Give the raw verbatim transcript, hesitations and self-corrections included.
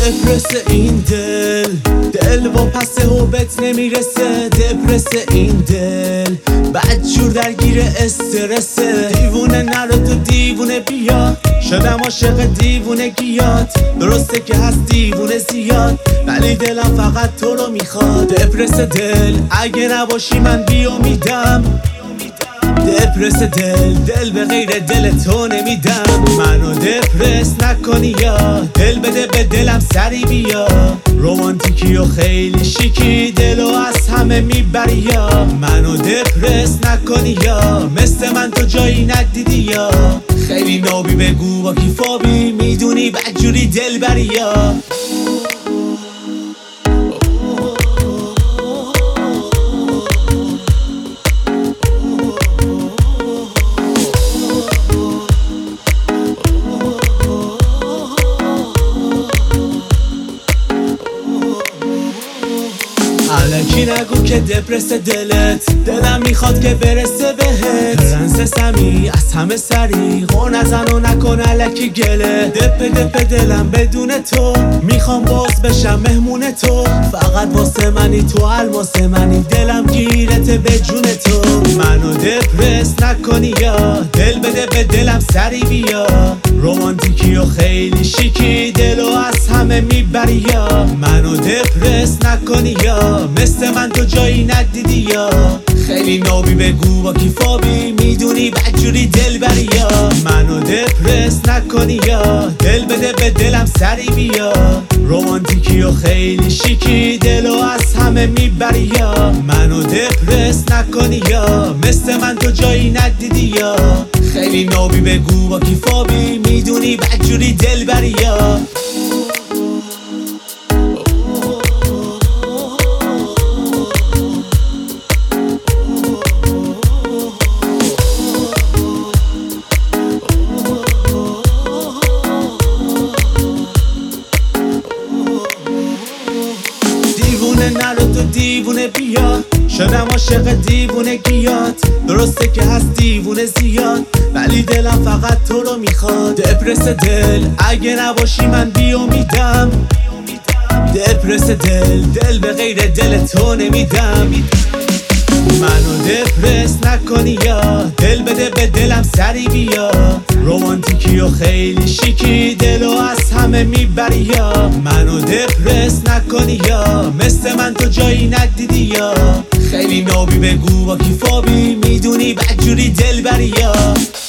دپرس این دل دل با پس حبت نمیرسه. دپرس این دل بدجور درگیر استرسه. دیوونه نرو تو دیوونه بیا، شدم عاشق دیوونگیات. درسته که هست دیوونه زیاد، ولی دلم فقط تو رو میخواد. دپرس دل اگه نباشی من بیامیدم. دپرس دل دل به غیر دل تو نمیدم. منو دپرس نکنی یا دل بده به دلم سری بیا. رومانتیکی و خیلی شیکی دلو از همه میبری یا. منو دپرس نکنی یا مثل من تو جایی ندیدی یا. خیلی نابی بگو با کی فابی، میدونی بدجوری دل بری یا. الکی نگو که دپرس دلت، دلم میخواد که برسه بهت. پرنسسمی از همه سری غور نزن و نکن الکی گله. دپ دپ دلم بدون تو، میخوام باز بشم مهمون تو. فقط واسه منی تو، الماس منی، دلم گیرت به جون تو. منو دپرس نکنی یا دل بده به دلم سری بیا. رومانتیکی و خیلی شیکی دلو از همه میبری یا. منو دپرس نکنی یا مثل من تو جایی ندیدی یا. خیلی نابی بگو با کی فابی، میدونی بدجوری دل بری یا. منو دپرس نکنی یا دل بده به دلم سری بیا. رومانتیکی و خیلی شیکی دلو از همه میبری یا. منو دپرس نکنی یا مثل من تو جایی ندیدی یا. خیلی نابی بگو با کی فابی، میدونی بدجوری دل بری یا. نرو تو دیوونه بیا، شدم عاشق دیوونگیات. درسته که هست دیوونه زیاد، ولی دلم فقط تو رو میخواد. دپرس دل اگه نباشی من بیامیدم. دپرس دل دل به غیر دل تو نمیدم. منو دپرس نکنی یا دل بده به دلم سری بیا. رومانتیکی و خیلی شیکی دلو از همه میبری یا. منو دپرس نکنی یا مثل من تو جایی ندیدی یا. خیلی نابی بگو با کی فابی، میدونی بدجوری دل بری یا.